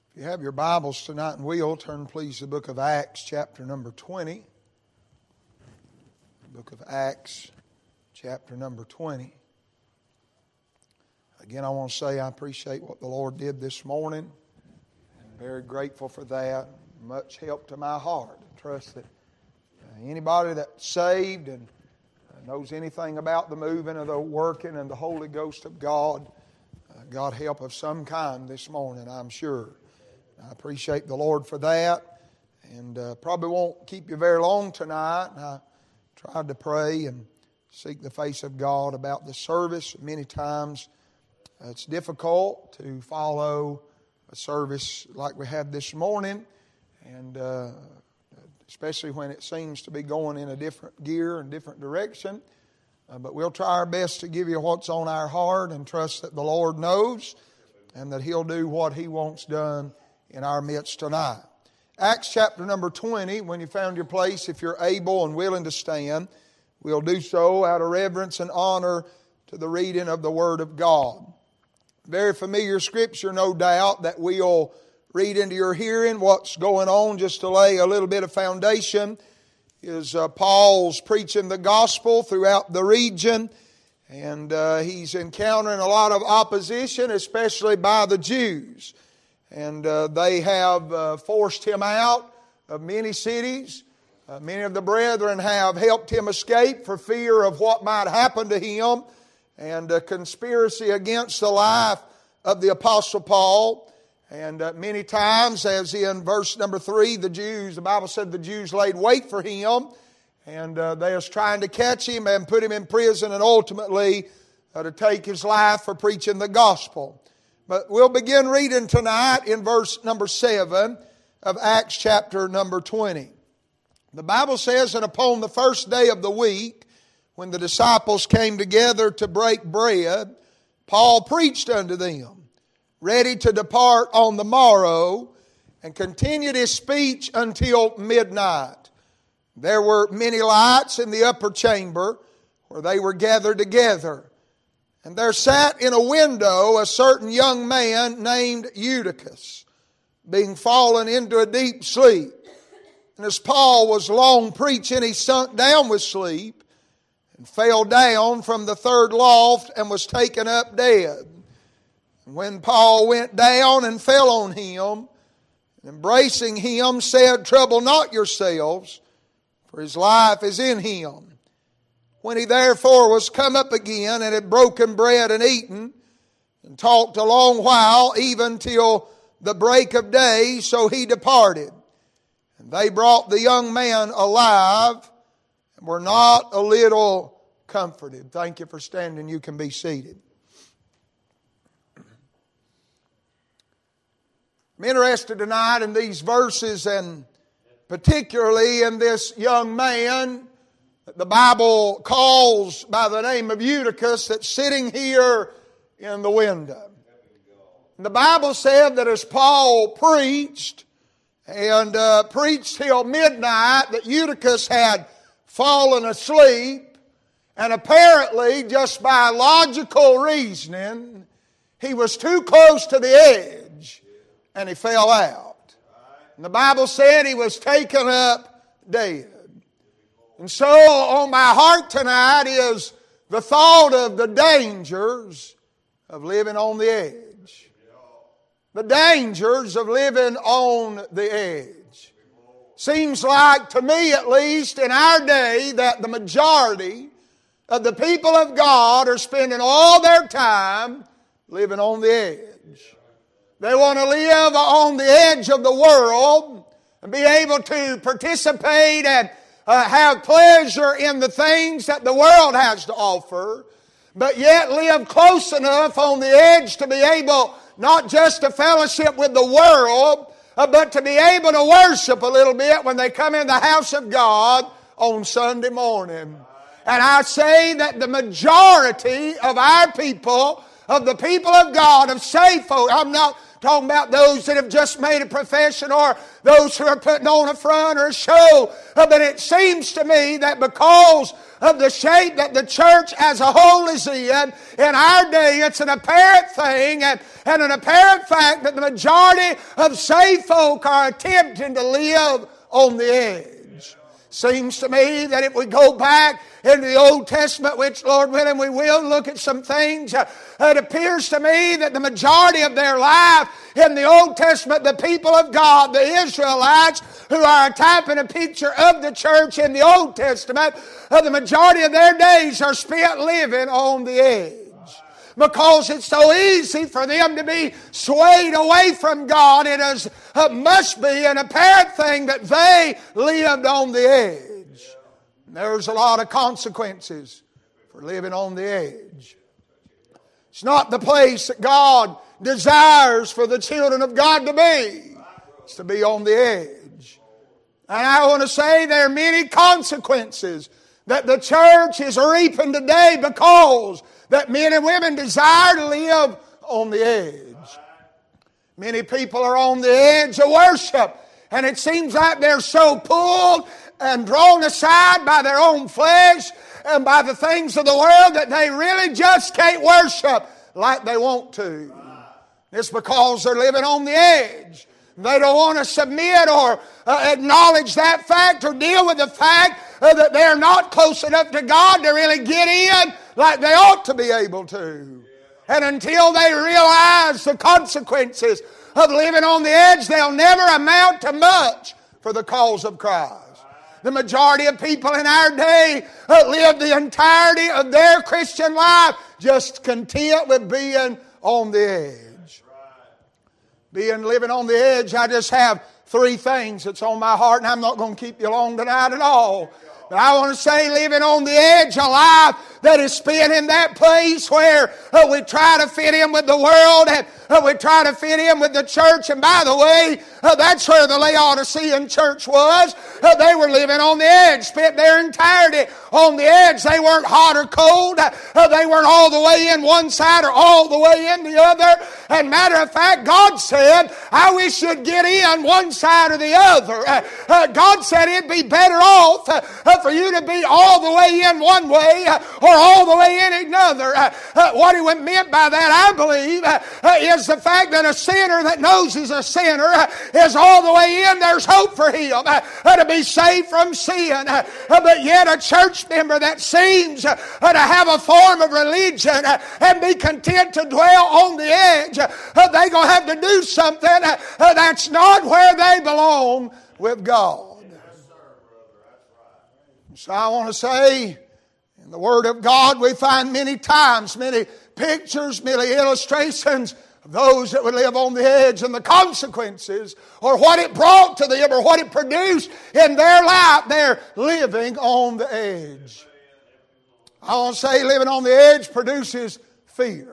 If you have your Bibles tonight and will, turn please to the book of Acts, chapter number 20. Book of Acts, chapter number 20. Again, I want to say I appreciate what the Lord did this morning. I'm very grateful for that. Much help to my heart. I trust that anybody that's saved and knows anything about the moving of the working and the Holy Ghost of God, got help of some kind this morning, I'm sure. I appreciate the Lord for that, and probably won't keep you very long tonight. I tried to pray and seek the face of God about the service. Many times it's difficult to follow a service like we had this morning, and especially when it seems to be going in a different gear and different direction. But we'll try our best to give you what's on our heart and trust that the Lord knows and that He'll do what He wants done in our midst tonight. Acts chapter number 20, when you found your place, if you're able and willing to stand, we'll do so out of reverence and honor to the reading of the Word of God. Very familiar scripture, no doubt, that we'll read into your hearing. What's going on, just to lay a little bit of foundation, is Paul's preaching the gospel throughout the region, and he's encountering a lot of opposition, especially by the Jews. And they have forced him out of many cities. Many of the brethren have helped him escape for fear of what might happen to him, and a conspiracy against the life of the Apostle Paul. And many times, as in verse number 3, the Bible said the Jews laid wait for him, and they was trying to catch him and put him in prison, and ultimately to take his life for preaching the gospel. But we'll begin reading tonight in verse number 7 of Acts chapter number 20. The Bible says, "And upon the first day of the week, when the disciples came together to break bread, Paul preached unto them, ready to depart on the morrow, and continued his speech until midnight. There were many lights in the upper chamber where they were gathered together. And there sat in a window a certain young man named Eutychus, being fallen into a deep sleep. And as Paul was long preaching, he sunk down with sleep, and fell down from the third loft, and was taken up dead. And when Paul went down and fell on him, embracing him, said, Trouble not yourselves, for his life is in him. When he therefore was come up again, and had broken bread and eaten, and talked a long while, even till the break of day, so he departed. And they brought the young man alive, and were not a little comforted." Thank you for standing. You can be seated. I'm interested tonight in these verses, and particularly in this young man that the Bible calls by the name of Eutychus, that's sitting here in the window. And the Bible said that as Paul preached, and preached till midnight, that Eutychus had fallen asleep, and apparently, just by logical reasoning, he was too close to the edge, and he fell out. And the Bible said he was taken up dead. And so on my heart tonight is the thought of the dangers of living on the edge. The dangers of living on the edge. Seems like, to me at least, in our day, that the majority of the people of God are spending all their time living on the edge. They want to live on the edge of the world and be able to participate and have pleasure in the things that the world has to offer, but yet live close enough on the edge to be able not just to fellowship with the world, but to be able to worship a little bit when they come in the house of God on Sunday morning. And I say that the majority of our people, of the people of God, of saved folk, I'm not talking about those that have just made a profession or those who are putting on a front or a show. But it seems to me that because of the shape that the church as a whole is in our day, it's an apparent thing and an apparent fact that the majority of saved folk are attempting to live on the edge. Seems to me that if we go back into the Old Testament, which Lord willing we will look at some things, it appears to me that the majority of their life in the Old Testament, the people of God, the Israelites, who are a type and a picture of the church in the Old Testament, the majority of their days are spent living on the edge. Because it's so easy for them to be swayed away from God, it must be an apparent thing that they lived on the edge. And there's a lot of consequences for living on the edge. It's not the place that God desires for the children of God to be. It's to be on the edge. And I want to say there are many consequences that the church is reaping today because that men and women desire to live on the edge. Many people are on the edge of worship, and it seems like they're so pulled and drawn aside by their own flesh and by the things of the world that they really just can't worship like they want to. It's because they're living on the edge. They don't want to submit or acknowledge that fact or deal with the fact that they're not close enough to God to really get in like they ought to be able to. And until they realize the consequences of living on the edge, they'll never amount to much for the cause of Christ. The majority of people in our day live the entirety of their Christian life just content with being on the edge. Living on the edge, I just have 3 things that's on my heart, and I'm not going to keep you long tonight at all. But I want to say living on the edge of life that is spent in that place where we try to fit in with the world and we try to fit in with the church. And by the way, that's where the Laodicean church was. They were living on the edge, spent their entirety on the edge. They weren't hot or cold. They weren't all the way in one side or all the way in the other. And matter of fact, God said, I wish you'd get in one side or the other. God said it'd be better off for you to be all the way in one way or all the way in another. What he meant by that, I believe, is the fact that a sinner that knows he's a sinner is all the way in. There's hope for him to be saved from sin. But yet a church member that seems to have a form of religion and be content to dwell on the edge, they're going to have to do something that's not where they belong with God. So I want to say, in the Word of God we find many times, many pictures, many illustrations of those that would live on the edge and the consequences or what it brought to them or what it produced in their life. They're living on the edge. I want to say living on the edge produces fear.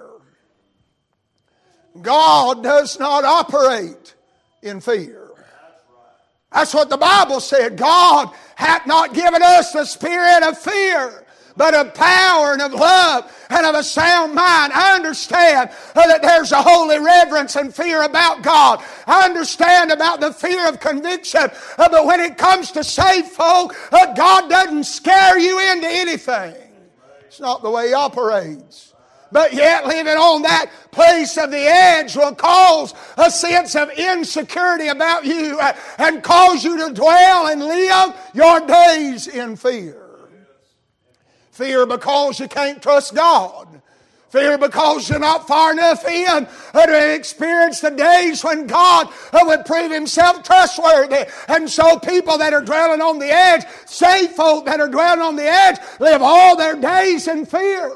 God does not operate in fear. That's what the Bible said. God hath not given us the spirit of fear, but of power and of love and of a sound mind. I understand that there's a holy reverence and fear about God. I understand about the fear of conviction. But when it comes to saved folk, God doesn't scare you into anything. It's not the way He operates. But yet living on that place of the edge will cause a sense of insecurity about you and cause you to dwell and live your days in fear. Fear because you can't trust God. Fear because you're not far enough in to experience the days when God would prove Himself trustworthy. And so people that are dwelling on the edge, saved folk that are dwelling on the edge, live all their days in fear.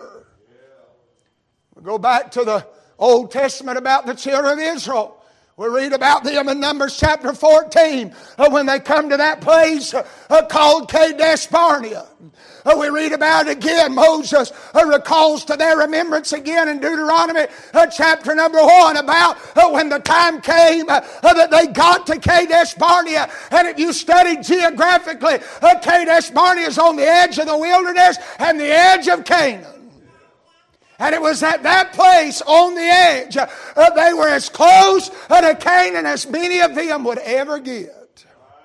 Go back to the Old Testament about the children of Israel. We read about them in Numbers chapter 14 when they come to that place called Kadesh Barnea. We read about it again. Moses recalls to their remembrance again in Deuteronomy chapter number 1 about when the time came that they got to Kadesh Barnea. And if you study geographically, Kadesh Barnea is on the edge of the wilderness and the edge of Canaan. And it was at that place on the edge, they were as close to Canaan as many of them would ever get.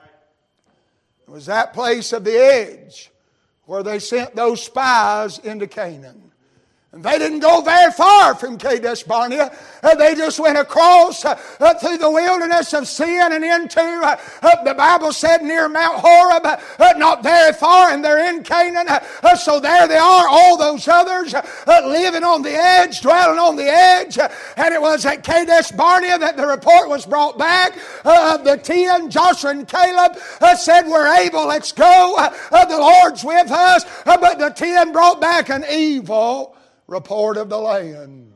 It was that place of the edge where they sent those spies into Canaan. And they didn't go very far from Kadesh Barnea. They just went across through the wilderness of Sin and into, the Bible said, near Mount Horeb, not very far, and they're in Canaan. So there they are, all those others living on the edge, dwelling on the edge. And it was at Kadesh Barnea that the report was brought back. The 10, Joshua and Caleb, said, we're able, let's go. The Lord's with us. But the 10 brought back an evil report of the land.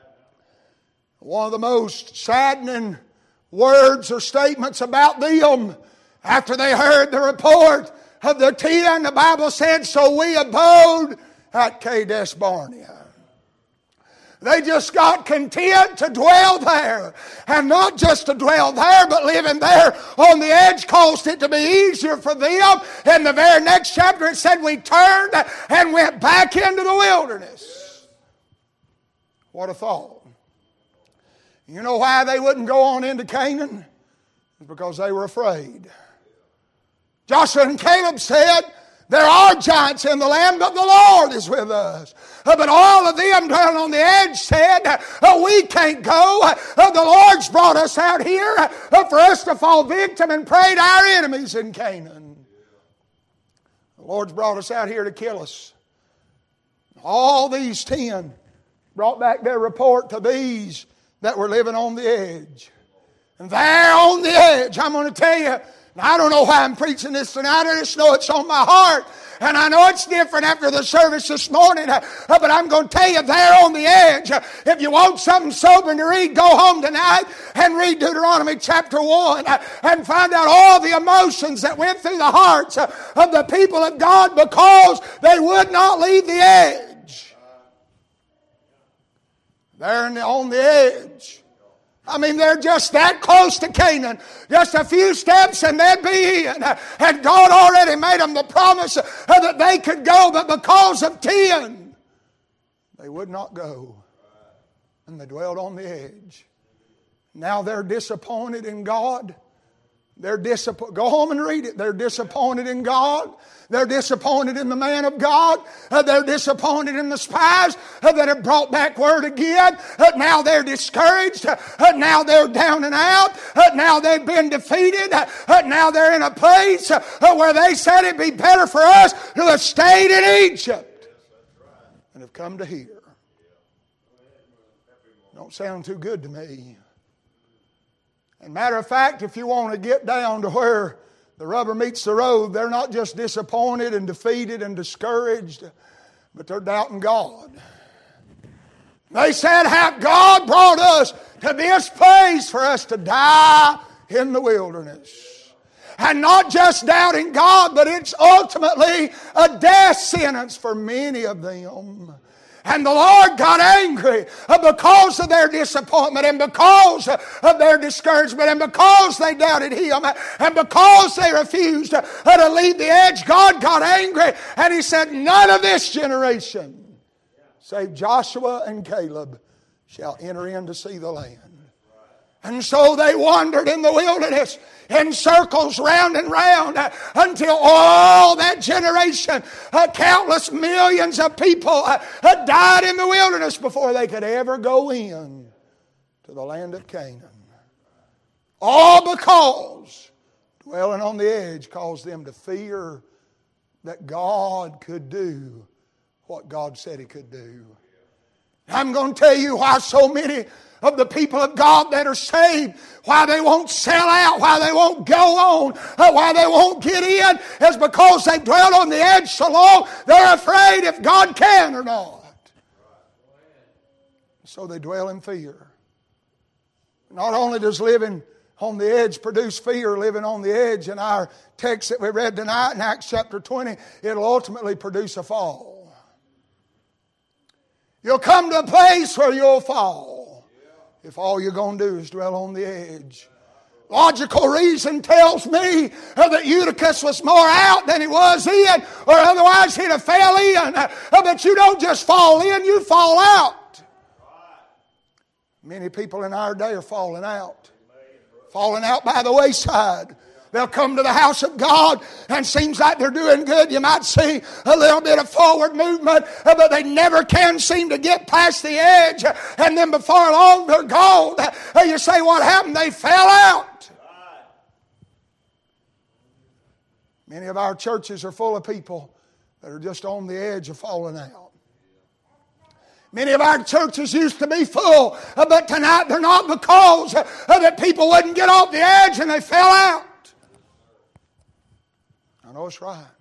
One of the most saddening words or statements about them after they heard the report of the 10, the Bible said, so we abode at Kadesh Barnea. They just got content to dwell there. And not just to dwell there, but living there on the edge caused it to be easier for them. In the very next chapter it said we turned and went back into the wilderness. What a thought. You know why they wouldn't go on into Canaan? It's because they were afraid. Joshua and Caleb said, there are giants in the land, but the Lord is with us. But all of them down on the edge said, we can't go. The Lord's brought us out here for us to fall victim and prey to our enemies in Canaan. The Lord's brought us out here to kill us. All these 10 brought back their report to these that were living on the edge. And there on the edge, I'm going to tell you, I don't know why I'm preaching this tonight. I just know it's on my heart. And I know it's different after the service this morning. But I'm going to tell you there on the edge, if you want something sober to read, go home tonight and read Deuteronomy chapter 1 and find out all the emotions that went through the hearts of the people of God because they would not leave the edge. They're on the edge. I mean, they're just that close to Canaan. Just a few steps and they'd be in. And God already made them the promise that they could go. But because of 10, they would not go. And they dwelled on the edge. Now they're disappointed in God. They're disappointed. Go home and read it. They're disappointed in God. They're disappointed in the man of God. They're disappointed in the spies that have brought back word again. Now they're discouraged. Now they're down and out. Now they've been defeated. Now they're in a place where they said it'd be better for us to have stayed in Egypt and have come to here. Don't sound too good to me. And matter of fact, if you want to get down to where the rubber meets the road, they're not just disappointed and defeated and discouraged, but they're doubting God. They said, have God brought us to this place for us to die in the wilderness? And not just doubting God, but it's ultimately a death sentence for many of them. And the Lord got angry because of their disappointment and because of their discouragement and because they doubted Him and because they refused to leave the edge. God got angry and He said, none of this generation, save Joshua and Caleb, shall enter in to see the land. And so they wandered in the wilderness in circles round and round until all that generation, countless millions of people died in the wilderness before they could ever go in to the land of Canaan. All because dwelling on the edge caused them to fear that God could do what God said He could do. I'm going to tell you why so many of the people of God that are saved, why they won't sell out, why they won't go on, why they won't get in, is because they dwell on the edge so long, they're afraid if God can or not. So they dwell in fear. Not only does living on the edge produce fear, living on the edge in our text that we read tonight in Acts chapter 20, it'll ultimately produce a fall. You'll come to a place where you'll fall if all you're going to do is dwell on the edge. Logical reason tells me that Eutychus was more out than he was in, or otherwise he'd have fell in. But you don't just fall in, you fall out. Many people in our day are falling out. Falling out by the wayside. They'll come to the house of God and seems like they're doing good. You might see a little bit of forward movement, but they never can seem to get past the edge. And then before long they're gone. You say, what happened? They fell out. Many of our churches are full of people that are just on the edge of falling out. Many of our churches used to be full, but tonight they're not because that people wouldn't get off the edge and they fell out. I know it's right.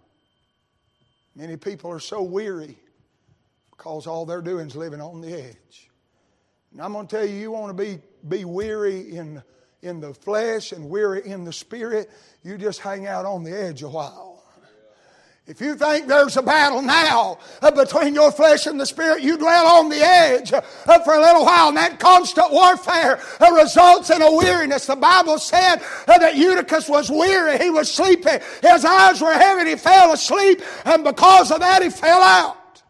Many people are so weary because all they're doing is living on the edge. And I'm going to tell you, you want to be weary in the flesh and weary in the spirit, you just hang out on the edge a while. If you think there's a battle now between your flesh and the spirit, you dwell on the edge for a little while, and that constant warfare results in a weariness. The Bible said that Eutychus was weary. He was sleepy. His eyes were heavy. He fell asleep, and because of that, he fell out.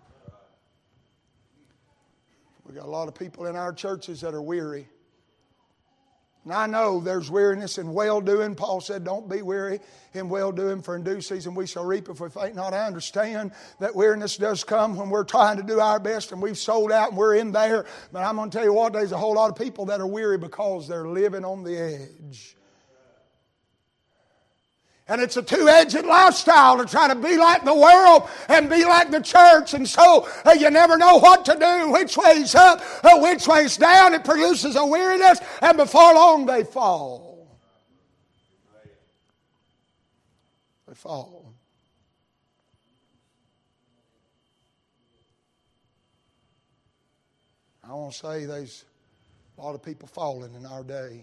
We got a lot of people in our churches that are weary. And I know there's weariness in well-doing. Paul said, don't be weary in well-doing, for in due season we shall reap if we faint not. I understand that weariness does come when we're trying to do our best and we've sold out and we're in there. But I'm going to tell you what, there's a whole lot of people that are weary because they're living on the edge. And it's a two-edged lifestyle to try to be like the world and be like the church. And so you never know what to do, which way's up, which way's down. It produces a weariness, and before long they fall. They fall. I want to say there's a lot of people falling in our day.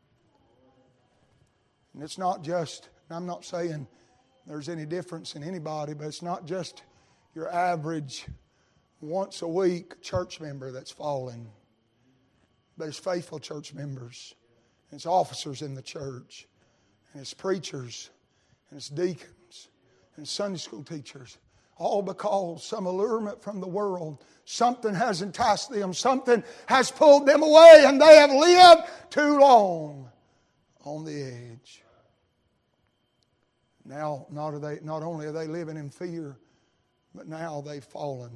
And it's not just... I'm not saying there's any difference in anybody, but it's not just your average once a week church member that's falling. But it's faithful church members. And it's officers in the church. And it's preachers. And it's deacons. And it's Sunday school teachers. All because some allurement from the world, something has enticed them, something has pulled them away, and they have lived too long on the edge. Now, not only are they living in fear, but now they've fallen.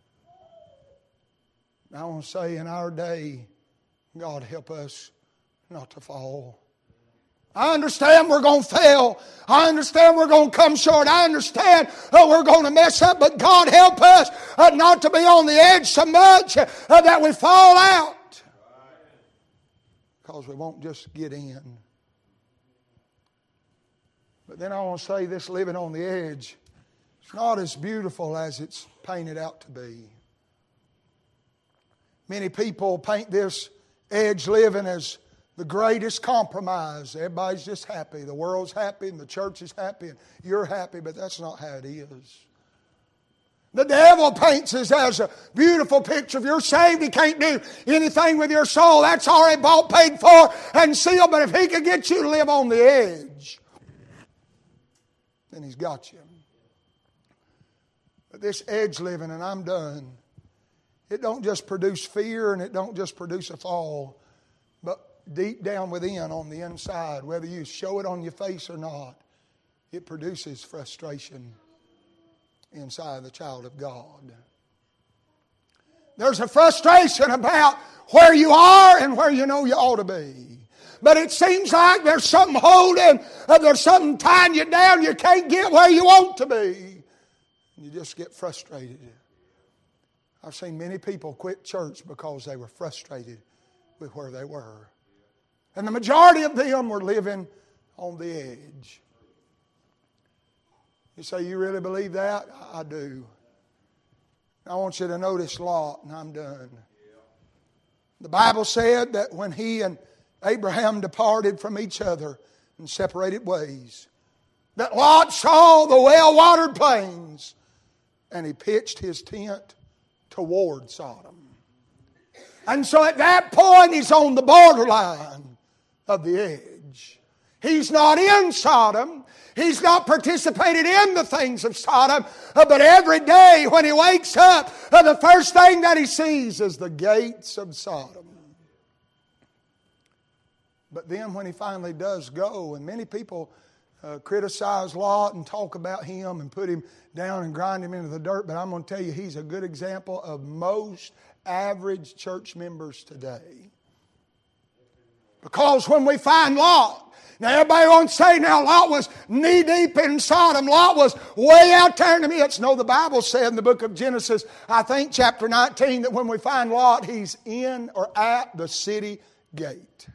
I want to say in our day, God help us not to fall. I understand we're going to fail. I understand we're going to come short. I understand we're going to mess up, but God help us not to be on the edge so much that we fall out. Because we won't just get in. But then I want to say this living on the edge, it's not as beautiful as it's painted out to be. Many people paint this edge living as the greatest compromise. Everybody's just happy. The world's happy and the church is happy and you're happy, but that's not how it is. The devil paints us as a beautiful picture. If you're saved, he can't do anything with your soul. That's already bought, paid for, and sealed. But if he can get you to live on the edge, then he's got you. But this edge living, and I'm done, it don't just produce fear and it don't just produce a fall, but deep down within on the inside, whether you show it on your face or not, it produces frustration inside the child of God. There's a frustration about where you are and where you know you ought to be. But it seems like there's something holding, there's something tying you down. You can't get where you want to be. You just get frustrated. I've seen many people quit church because they were frustrated with where they were. And the majority of them were living on the edge. You say, you really believe that? I do. I want you to notice Lot, and I'm done. The Bible said that when he and Abraham departed from each other and separated ways, that Lot saw the well-watered plains, and he pitched his tent toward Sodom. And so at that point, he's on the borderline of the edge. He's not in Sodom. He's not participated in the things of Sodom. But every day when he wakes up, the first thing that he sees is the gates of Sodom. But then when he finally does go, and many people criticize Lot and talk about him and put him down and grind him into the dirt, but I'm going to tell you, he's a good example of most average church members today. Because when we find Lot, now everybody wants to say now Lot was knee deep in Sodom. Lot was way out there in the midst. No, the Bible said in the book of Genesis, I think chapter 19, that when we find Lot, he's in or at the city gate.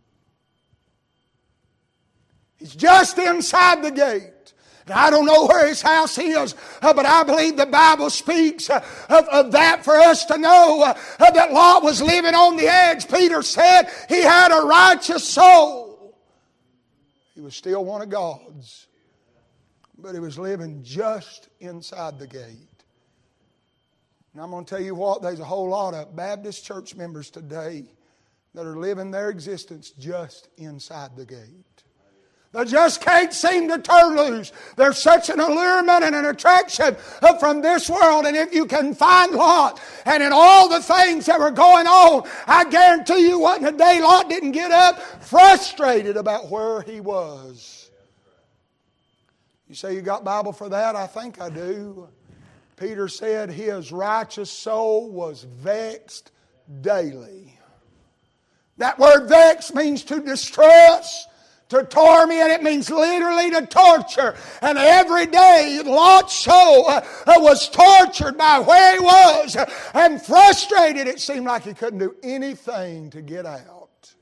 He's just inside the gate. And I don't know where his house is, but I believe the Bible speaks of that for us to know that Lot was living on the edge. Peter said he had a righteous soul. He was still one of God's, but he was living just inside the gate. And I'm going to tell you what, there's a whole lot of Baptist church members today that are living their existence just inside the gate. They just can't seem to turn loose. There's such an allurement and an attraction from this world. And if you can find Lot and in all the things that were going on, I guarantee you wasn't a day Lot didn't get up frustrated about where he was. You say you got Bible for that? I think I do. Peter said his righteous soul was vexed daily. That word vexed means to distress, to torment. It means literally to torture. And every day Lot's soul was tortured by where he was and frustrated. It seemed like he couldn't do anything to get out.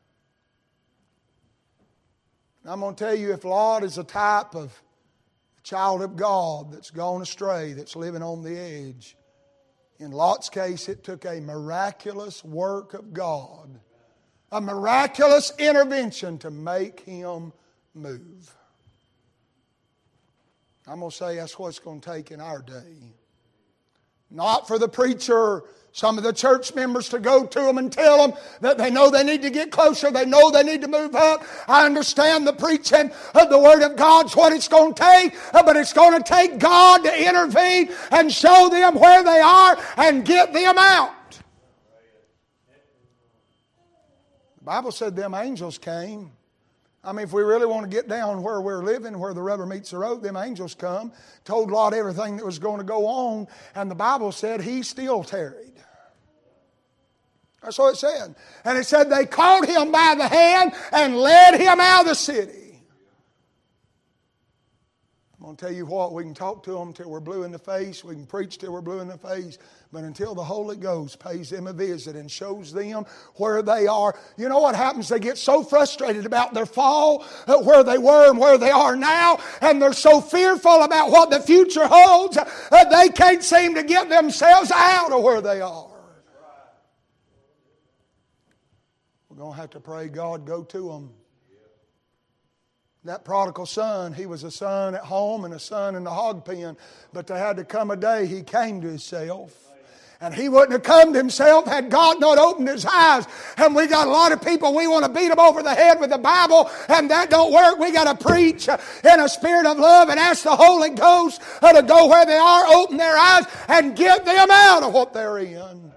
And I'm going to tell you, if Lot is a type of child of God that's gone astray, that's living on the edge, in Lot's case it took a miraculous work of God, a miraculous intervention to make him move. I'm going to say that's what it's going to take in our day. Not for the preacher, some of the church members to go to them and tell them that they know they need to get closer, they know they need to move up. I understand the preaching of the Word of God's what it's going to take, but it's going to take God to intervene and show them where they are and get them out. The Bible said them angels came. I mean, if we really want to get down where we're living, where the rubber meets the road, them angels come, told Lot everything that was going to go on, and the Bible said he still tarried. That's what it said. And it said they caught him by the hand and led him out of the city. I'm going to tell you what, we can talk to them till we're blue in the face, we can preach till we're blue in the face, but until the Holy Ghost pays them a visit and shows them where they are. You know what happens? They get so frustrated about their fall, where they were and where they are now, and they're so fearful about what the future holds, they can't seem to get themselves out of where they are. We're going to have to pray God go to them. That prodigal son, he was a son at home and a son in the hog pen, but there had to come a day he came to himself. And he wouldn't have come to himself had God not opened his eyes. And we got a lot of people, we want to beat them over the head with the Bible, and that don't work. We got to preach in a spirit of love and ask the Holy Ghost to go where they are, open their eyes, and get them out of what they're in.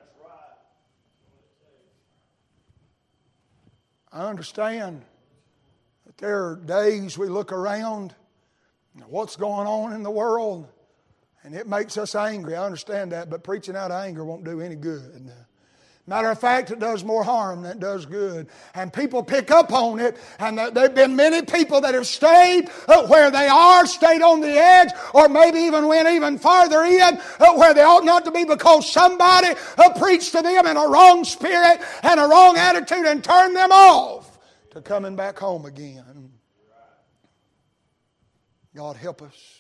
I understand that there are days we look around, what's going on in the world, and it makes us angry. I understand that, but preaching out of anger won't do any good. Matter of fact, it does more harm than it does good. And people pick up on it, and there have been many people that have stayed where they are, stayed on the edge, or maybe even went even farther in where they ought not to be because somebody preached to them in a wrong spirit and a wrong attitude and turned them off to coming back home again. God help us.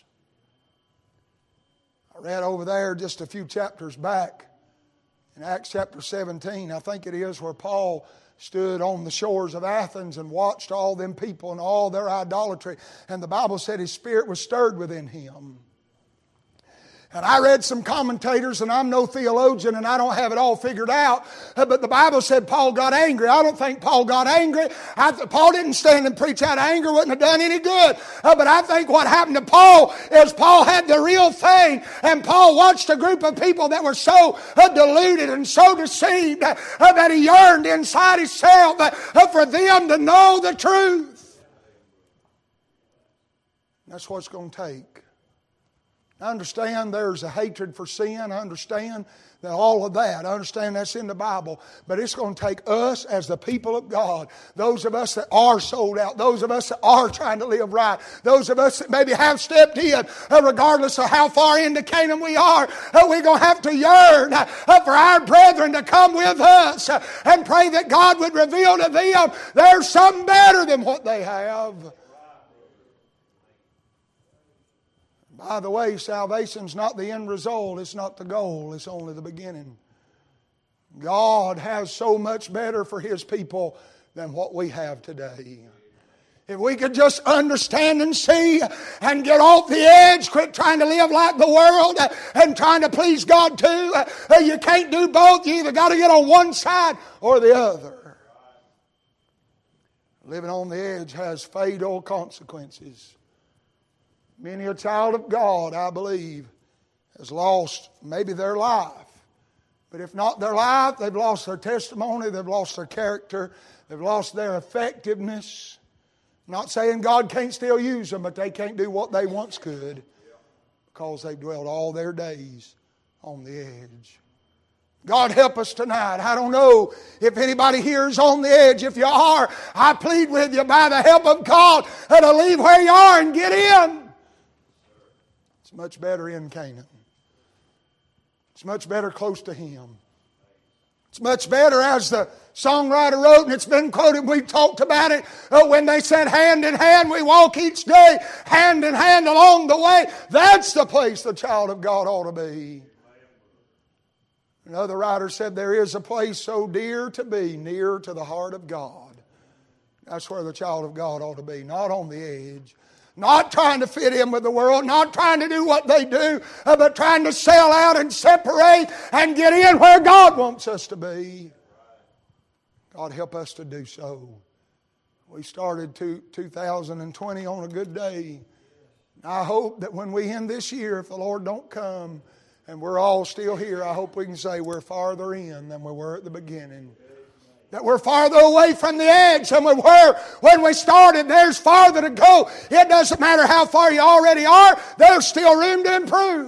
I read over there just a few chapters back in Acts chapter 17, I think it is, where Paul stood on the shores of Athens and watched all them people and all their idolatry. And the Bible said his spirit was stirred within him. And I read some commentators, and I'm no theologian, and I don't have it all figured out. But the Bible said Paul got angry. I don't think Paul got angry. Paul didn't stand and preach out of anger. Wouldn't have done any good. But I think what happened to Paul is Paul had the real thing. And Paul watched a group of people that were so deluded and so deceived that he yearned inside himself for them to know the truth. That's what it's going to take. I understand there's a hatred for sin. I understand that all of that. I understand that's in the Bible. But it's going to take us as the people of God, those of us that are sold out, those of us that are trying to live right, those of us that maybe have stepped in, regardless of how far into Canaan we are, we're going to have to yearn for our brethren to come with us and pray that God would reveal to them there's something better than what they have. By the way, salvation's not the end result. It's not the goal. It's only the beginning. God has so much better for His people than what we have today. If we could just understand and see and get off the edge, quit trying to live like the world and trying to please God too. You can't do both. You either got to get on one side or the other. Living on the edge has fatal consequences. Many a child of God, I believe, has lost maybe their life. But if not their life, they've lost their testimony, they've lost their character, they've lost their effectiveness. I'm not saying God can't still use them, but they can't do what they once could because they've dwelt all their days on the edge. God help us tonight. I don't know if anybody here is on the edge. If you are, I plead with you by the help of God to leave where you are and get in. It's much better in Canaan. It's much better close to Him. It's much better, as the songwriter wrote, and it's been quoted, we've talked about it, when they said hand in hand we walk each day, hand in hand along the way. That's the place the child of God ought to be. Another writer said there is a place so dear to be, near to the heart of God. That's where the child of God ought to be, not on the edge. Not trying to fit in with the world, not trying to do what they do, but trying to sell out and separate and get in where God wants us to be. God help us to do so. We started 2020 on a good day. I hope that when we end this year, if the Lord don't come and we're all still here, I hope we can say we're farther in than we were at the beginning. That we're farther away from the edge than we were when we started. There's farther to go. It doesn't matter how far you already are. There's still room to improve.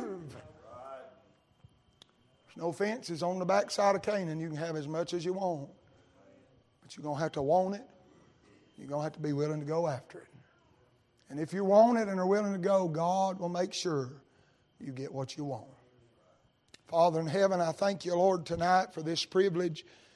There's no fences on the backside of Canaan. You can have as much as you want. But you're going to have to want it. You're going to have to be willing to go after it. And if you want it and are willing to go, God will make sure you get what you want. Father in heaven, I thank you, Lord, tonight for this privilege